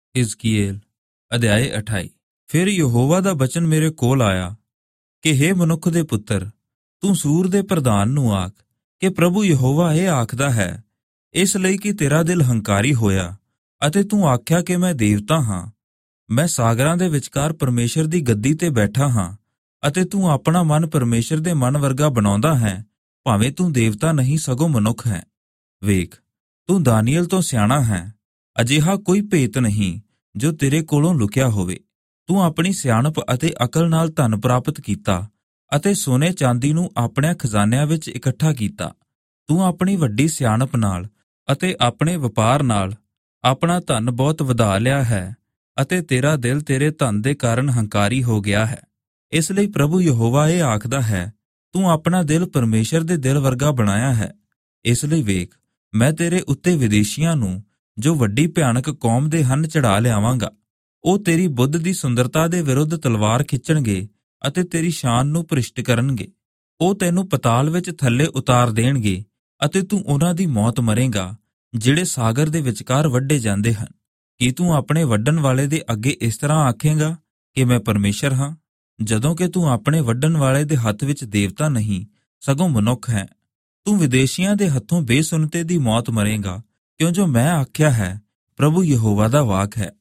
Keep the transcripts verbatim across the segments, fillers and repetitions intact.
हिजकीएल अध्याय अठाई। फिर यहोवा ਦਾ ਬਚਨ ਮੇਰੇ ਕੋਲ ਆਇਆ ਕਿ हे ਮਨੁੱਖ ਦੇ ਪੁੱਤਰ, ਤੂੰ ਸੂਰ ਦੇ ਪ੍ਰਧਾਨ ਨੂੰ ਆਖ ਕਿ ਪ੍ਰਭੂ ਯਹੋਵਾ ਇਹ ਆਖਦਾ ਹੈ, ਇਸ ਲਈ ਕਿ ਤੇਰਾ ਦਿਲ ਹੰਕਾਰੀ ਹੋਇਆ ਅਤੇ ਤੂੰ ਆਖਿਆ ਕਿ ਮੈਂ ਦੇਵਤਾ ਹਾਂ। ਮੈਂ ਸਾਗਰਾਂ ਦੇ ਵਿਚਕਾਰ ਪਰਮੇਸ਼ਰ ਦੀ ਗੱਦੀ ਤੇ ਬੈਠਾ ਹਾਂ ਅਤੇ ਤੂੰ ਆਪਣਾ ਮਨ ਪਰਮੇਸ਼ਰ ਦੇ ਮਨ ਵਰਗਾ ਬਣਾਉਂਦਾ ਹੈ, ਭਾਵੇਂ ਤੂੰ ਦੇਵਤਾ ਨਹੀਂ ਸਗੋਂ ਮਨੁੱਖ ਹੈ। ਵੇਖ, ਤੂੰ ਦਾਨੀਏਲ ਤੋਂ ਸਿਆਣਾ ਹੈ, ਅਜਿਹਾ ਕੋਈ ਭੇਤ ਨਹੀਂ ਜੋ ਤੇਰੇ ਕੋਲੋਂ ਲੁਕਿਆ ਹੋਵੇ। ਤੂੰ ਆਪਣੀ ਸਿਆਣਪ ਅਤੇ ਅਕਲ ਨਾਲ ਧਨ ਪ੍ਰਾਪਤ ਕੀਤਾ ਅਤੇ ਸੋਨੇ ਚਾਂਦੀ ਨੂੰ ਆਪਣੇ ਖਜ਼ਾਨਿਆਂ ਵਿੱਚ ਇਕੱਠਾ ਕੀਤਾ। ਤੂੰ ਆਪਣੀ ਵੱਡੀ ਸਿਆਣਪ ਨਾਲ ਅਤੇ ਆਪਣੇ ਵਪਾਰ ਨਾਲ ਆਪਣਾ ਧਨ ਬਹੁਤ ਵਧਾ ਲਿਆ ਹੈ ਅਤੇ ਤੇਰਾ ਦਿਲ ਤੇਰੇ ਧਨ ਦੇ ਕਾਰਨ ਹੰਕਾਰੀ ਹੋ ਗਿਆ ਹੈ। ਇਸ ਲਈ ਪ੍ਰਭੂ ਯਹੋਵਾ ਇਹ ਆਖਦਾ ਹੈ, ਤੂੰ ਆਪਣਾ ਦਿਲ ਪਰਮੇਸ਼ਰ ਦੇ ਦਿਲ ਵਰਗਾ ਬਣਾਇਆ ਹੈ। ਇਸ ਲਈ ਵੇਖ, ਮੈਂ ਤੇਰੇ ਉੱਤੇ ਵਿਦੇਸ਼ੀਆਂ ਨੂੰ, ਜੋ ਵੱਡੀ ਭਿਆਨਕ ਕੌਮ ਦੇ ਹਨ, ਚੜ੍ਹਾ ਲਿਆਵਾਂਗਾ। ਉਹ ਤੇਰੀ ਬੁੱਧ ਦੀ ਸੁੰਦਰਤਾ ਦੇ ਵਿਰੁੱਧ ਤਲਵਾਰ ਖਿੱਚਣਗੇ ਅਤੇ ਤੇਰੀ ਸ਼ਾਨ ਨੂੰ ਭ੍ਰਿਸ਼ਟ ਕਰਨਗੇ। ਉਹ ਤੈਨੂੰ ਪਤਾਲ ਵਿੱਚ ਥੱਲੇ ਉਤਾਰ ਦੇਣਗੇ ਅਤੇ ਤੂੰ ਉਹਨਾਂ ਦੀ ਮੌਤ ਮਰੇਗਾ, ਜਿਹੜੇ ਸਾਗਰ ਦੇ ਵਿਚਕਾਰ ਵੱਢੇ ਜਾਂਦੇ ਹਨ। ਕੀ ਤੂੰ ਆਪਣੇ ਵੱਢਣ ਵਾਲੇ ਦੇ ਅੱਗੇ ਇਸ ਤਰ੍ਹਾਂ ਆਖੇਂਗਾ ਕਿ ਮੈਂ ਪਰਮੇਸ਼ਰ ਹਾਂ, ਜਦੋਂ ਕਿ ਤੂੰ ਆਪਣੇ ਵੱਢਣ ਵਾਲੇ ਦੇ ਹੱਥ ਵਿੱਚ ਦੇਵਤਾ ਨਹੀਂ ਸਗੋਂ ਮਨੁੱਖ ਹੈ। ਤੂੰ ਵਿਦੇਸ਼ੀਆਂ ਦੇ ਹੱਥੋਂ ਬੇਸੁਨਤੇ ਦੀ ਮੌਤ ਮਰੇਗਾ, ਕਿਉਂ ਜੋ ਮੈਂ ਆਖਿਆ ਹੈ, ਪ੍ਰਭੂ ਯਹੋਵਾ ਦਾ ਵਾਕ ਹੈ।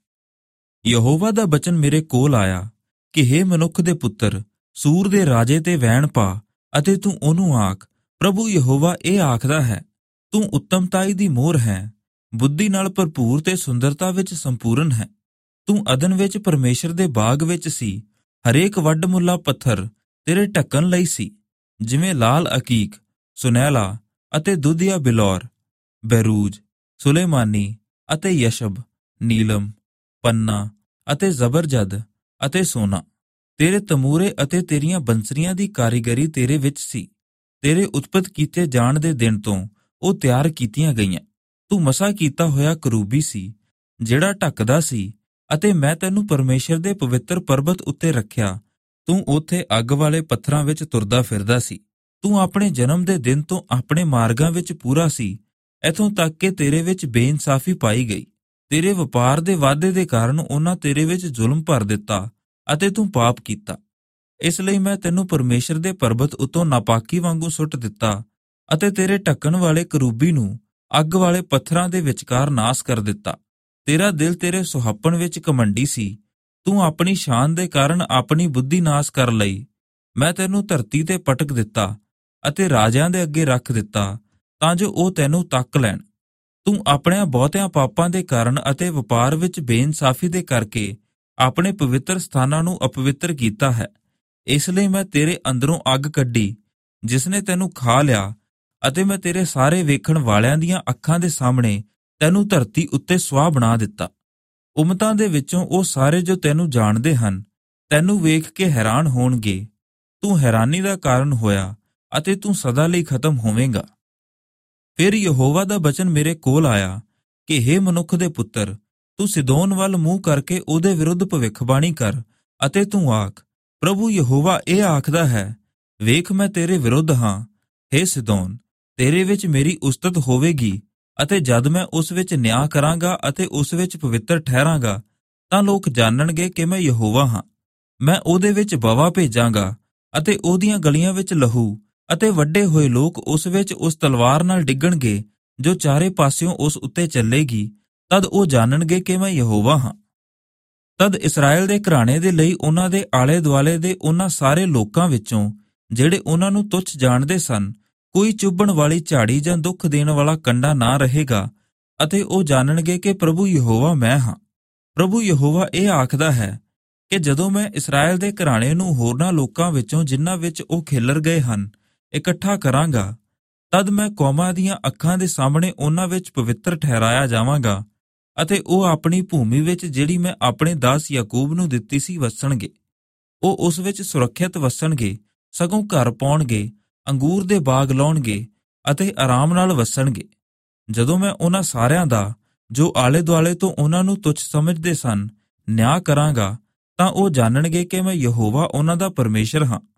ਯਹੋਵਾ ਦਾ ਬਚਨ ਮੇਰੇ ਕੋਲ ਆਇਆ ਕਿ हे ਮਨੁੱਖ ਦੇ ਪੁੱਤਰ, ਸੂਰ ਦੇ ਰਾਜੇ ਤੇ ਵੈਣ ਪਾ ਅਤੇ ਤੂੰ ਉਹਨੂੰ ਆਖ, ਪ੍ਰਭੂ ਯਹੋਵਾ ਇਹ ਆਖਦਾ ਹੈ, ਤੂੰ ਉੱਤਮਤਾਈ ਦੀ ਮੋਹਰ ਹੈ, ਬੁੱਧੀ ਨਾਲ ਭਰਪੂਰ ਤੇ ਸੁੰਦਰਤਾ ਵਿੱਚ ਸੰਪੂਰਨ ਹੈ। ਤੂੰ ਅਦਨ ਵਿੱਚ ਪਰਮੇਸ਼ਰ ਦੇ ਬਾਗ ਵਿੱਚ ਸੀ। ਹਰੇਕ ਵੱਡ ਮੁੱਲਾ ਪੱਥਰ ਤੇਰੇ ਢੱਕਣ ਲਈ ਸੀ, ਜਿਵੇਂ ਲਾਲ ਅਕੀਕ, ਸੁਨਹਿਲਾ ਅਤੇ ਦੁਧੀਆ ਬਿਲੌਰ, ਬੈਰੂਜ, ਸੁਲੇਮਾਨੀ ਅਤੇ ਯਸ਼ਬ, ਨੀਲਮ, ਪੰਨਾ ਅਤੇ ਜ਼ਬਰਜਦ ਅਤੇ ਸੋਨਾ। ਤੇਰੇ ਤਮੂਰੇ ਅਤੇ ਤੇਰੀਆਂ ਬੰਸਰੀਆਂ ਦੀ ਕਾਰੀਗਰੀ ਤੇਰੇ ਵਿੱਚ ਸੀ। ਤੇਰੇ ਉਤਪਤ ਕੀਤੇ ਜਾਣ ਦੇ ਦਿਨ ਤੋਂ ਉਹ ਤਿਆਰ ਕੀਤੀਆਂ ਗਈਆਂ। ਤੂੰ ਮਸਾ ਕੀਤਾ ਹੋਇਆ ਕਰੂਬੀ ਸੀ, ਜਿਹੜਾ ਢੱਕਦਾ ਸੀ, ਅਤੇ ਮੈਂ ਤੈਨੂੰ ਪਰਮੇਸ਼ਰ ਦੇ ਪਵਿੱਤਰ ਪਰਬਤ ਉੱਤੇ ਰੱਖਿਆ। ਤੂੰ ਉੱਥੇ ਅੱਗ ਵਾਲੇ ਪੱਥਰਾਂ ਵਿੱਚ ਤੁਰਦਾ ਫਿਰਦਾ ਸੀ। ਤੂੰ ਆਪਣੇ ਜਨਮ ਦੇ ਦਿਨ ਤੋਂ ਆਪਣੇ ਮਾਰਗਾਂ ਵਿੱਚ ਪੂਰਾ ਸੀ, ਇੱਥੋਂ ਤੱਕ ਕਿ ਤੇਰੇ ਵਿੱਚ ਬੇਇਨਸਾਫੀ ਪਾਈ ਗਈ। ਤੇਰੇ ਵਪਾਰ ਦੇ ਵਾਧੇ ਦੇ ਕਾਰਨ ਉਹਨਾਂ ਤੇਰੇ ਵਿੱਚ ਜ਼ੁਲਮ ਭਰ ਦਿੱਤਾ ਅਤੇ ਤੂੰ ਪਾਪ ਕੀਤਾ। ਇਸ ਲਈ ਮੈਂ ਤੈਨੂੰ ਪਰਮੇਸ਼ਰ ਦੇ ਪਰਬਤ ਉੱਤੋਂ ਨਾਪਾਕੀ ਵਾਂਗੂ ਸੁੱਟ ਦਿੱਤਾ ਅਤੇ ਤੇਰੇ ਢੱਕਣ ਵਾਲੇ ਕਰੂਬੀ ਨੂੰ ਅੱਗ ਵਾਲੇ ਪੱਥਰਾਂ ਦੇ ਵਿਚਕਾਰ ਨਾਸ ਕਰ ਦਿੱਤਾ। ਤੇਰਾ ਦਿਲ ਤੇਰੇ ਸੁਹੱਪਣ ਵਿੱਚ ਘਮੰਡੀ ਸੀ। ਤੂੰ ਆਪਣੀ ਸ਼ਾਨ ਦੇ ਕਾਰਨ ਆਪਣੀ ਬੁੱਧੀ ਨਾਸ ਕਰ ਲਈ। ਮੈਂ ਤੈਨੂੰ ਧਰਤੀ ਤੇ ਪਟਕ ਦਿੱਤਾ ਅਤੇ ਰਾਜਿਆਂ ਦੇ ਅੱਗੇ ਰੱਖ ਦਿੱਤਾ, ਤਾਂ ਜੋ ਉਹ ਤੈਨੂੰ ਤੱਕ ਲੈਣ। ਤੂੰ ਆਪਣਿਆਂ ਬਹੁਤਿਆਂ ਪਾਪਾਂ ਦੇ ਕਾਰਨ ਅਤੇ ਵਪਾਰ ਵਿੱਚ ਬੇਇਨਸਾਫੀ ਦੇ ਕਰਕੇ ਆਪਣੇ ਪਵਿੱਤਰ ਸਥਾਨਾਂ ਨੂੰ ਅਪਵਿੱਤਰ ਕੀਤਾ ਹੈ। ਇਸ ਲਈ ਮੈਂ ਤੇਰੇ ਅੰਦਰੋਂ ਅੱਗ ਕੱਢੀ, ਜਿਸ ਨੇ ਤੈਨੂੰ ਖਾ ਲਿਆ, ਅਤੇ ਮੈਂ ਤੇਰੇ ਸਾਰੇ ਵੇਖਣ ਵਾਲਿਆਂ ਦੀਆਂ ਅੱਖਾਂ ਦੇ ਸਾਹਮਣੇ ਤੈਨੂੰ ਧਰਤੀ ਉੱਤੇ ਸੁਆਹ ਬਣਾ ਦਿੱਤਾ। ਉਮਤਾਂ ਦੇ ਵਿੱਚੋਂ ਉਹ ਸਾਰੇ ਜੋ ਤੈਨੂੰ ਜਾਣਦੇ ਹਨ, ਤੈਨੂੰ ਵੇਖ ਕੇ ਹੈਰਾਨ ਹੋਣਗੇ। ਤੂੰ ਹੈਰਾਨੀ ਦਾ ਕਾਰਨ ਹੋਇਆ ਅਤੇ ਤੂੰ ਸਦਾ ਲਈ ਖਤਮ ਹੋਵੇਂਗਾ। ਫਿਰ ਯਹੋਵਾ ਦਾ ਬਚਨ ਮੇਰੇ ਕੋਲ ਆਇਆ ਕਿ हे ਮਨੁੱਖ ਦੇ ਪੁੱਤਰ, ਤੂੰ ਸਿਦੋਨ ਵੱਲ ਮੂੰਹ ਕਰਕੇ ਉਹਦੇ ਵਿਰੁੱਧ ਭਵਿੱਖਬਾਣੀ ਕਰ ਅਤੇ ਤੂੰ ਆਖ, ਪ੍ਰਭੂ ਯਹੋਵਾ ਇਹ ਆਖਦਾ ਹੈ, ਵੇਖ, ਮੈਂ ਤੇਰੇ ਵਿਰੁੱਧ ਹਾਂ। हे ਸਿਦੋਨ, ਤੇਰੇ ਵਿੱਚ ਮੇਰੀ ਉਸਤਤ ਹੋਵੇਗੀ, ਅਤੇ ਜਦ ਮੈਂ ਉਸ ਵਿੱਚ ਨਿਆਂ ਕਰਾਂਗਾ ਅਤੇ ਉਸ ਵਿੱਚ ਪਵਿੱਤਰ ਠਹਿਰਾਂਗਾ, ਤਾਂ ਲੋਕ ਜਾਣਨਗੇ ਕਿ ਮੈਂ ਯਹੋਵਾ ਹਾਂ। ਮੈਂ ਉਹਦੇ ਵਿੱਚ ਬਵਾ ਭੇਜਾਂਗਾ ਅਤੇ ਉਹਦੀਆਂ ਗਲੀਆਂ ਵਿੱਚ ਲਹੂ, ਅਤੇ ਵੱਡੇ ਹੋਏ ਲੋਕ ਉਸ ਵਿੱਚ ਉਸ ਤਲਵਾਰ ਨਾਲ ਡਿੱਗਣਗੇ ਜੋ ਚਾਰੇ ਪਾਸਿਓਂ ਉਸ ਉੱਤੇ ਚੱਲੇਗੀ। ਤਦ ਉਹ ਜਾਣਨਗੇ ਕਿ ਮੈਂ ਯਹੋਵਾ ਹਾਂ। ਤਦ ਇਸਰਾਏਲ ਦੇ ਘਰਾਣੇ ਦੇ ਲਈ ਉਹਨਾਂ ਦੇ ਆਲੇ ਦੁਆਲੇ ਦੇ ਉਹਨਾਂ ਸਾਰੇ ਲੋਕਾਂ ਵਿੱਚੋਂ, ਜਿਹੜੇ ਉਹਨਾਂ ਨੂੰ ਤੁੱਛ ਜਾਣਦੇ ਸਨ, ਕੋਈ ਚੁੱਭਣ ਵਾਲੀ ਝਾੜੀ ਜਾਂ ਦੁੱਖ ਦੇਣ ਵਾਲਾ ਕੰਡਾ ਨਾ ਰਹੇਗਾ, ਅਤੇ ਉਹ ਜਾਣਨਗੇ ਕਿ ਪ੍ਰਭੂ ਯਹੋਵਾ ਮੈਂ ਹਾਂ। ਪ੍ਰਭੂ ਯਹੋਵਾ ਇਹ ਆਖਦਾ ਹੈ ਕਿ ਜਦੋਂ ਮੈਂ ਇਸਰਾਏਲ ਦੇ ਘਰਾਣੇ ਨੂੰ ਹੋਰਨਾਂ ਲੋਕਾਂ ਵਿੱਚੋਂ, ਜਿਨ੍ਹਾਂ ਵਿੱਚ ਉਹ ਖਿਲਰ ਗਏ ਹਨ, ਇਕੱਠਾ ਕਰਾਂਗਾ, ਤਦ ਮੈਂ ਕੌਮਾਂ ਦੀਆਂ ਅੱਖਾਂ ਦੇ ਸਾਹਮਣੇ ਉਹਨਾਂ ਵਿੱਚ ਪਵਿੱਤਰ ਠਹਿਰਾਇਆ ਜਾਵਾਂਗਾ, ਅਤੇ ਉਹ ਆਪਣੀ ਭੂਮੀ ਵਿੱਚ, ਜਿਹੜੀ ਮੈਂ ਆਪਣੇ ਦਾਸ ਯਾਕੂਬ ਨੂੰ ਦਿੱਤੀ ਸੀ, ਵਸਣਗੇ। ਉਹ ਉਸ ਵਿੱਚ ਸੁਰੱਖਿਅਤ ਵਸਣਗੇ, ਸਗੋਂ ਘਰ ਪਾਉਣਗੇ, ਅੰਗੂਰ ਦੇ ਬਾਗ ਲਾਉਣਗੇ ਅਤੇ ਆਰਾਮ ਨਾਲ ਵਸਣਗੇ। ਜਦੋਂ ਮੈਂ ਉਹਨਾਂ ਸਾਰਿਆਂ ਦਾ, ਜੋ ਆਲੇ ਦੁਆਲੇ ਤੋਂ ਉਹਨਾਂ ਨੂੰ ਤੁੱਛ ਸਮਝਦੇ ਸਨ, ਨਿਆਂ ਕਰਾਂਗਾ, ਤਾਂ ਉਹ ਜਾਣਨਗੇ ਕਿ ਮੈਂ ਯਹੋਵਾ ਉਹਨਾਂ ਦਾ ਪਰਮੇਸ਼ਰ ਹਾਂ।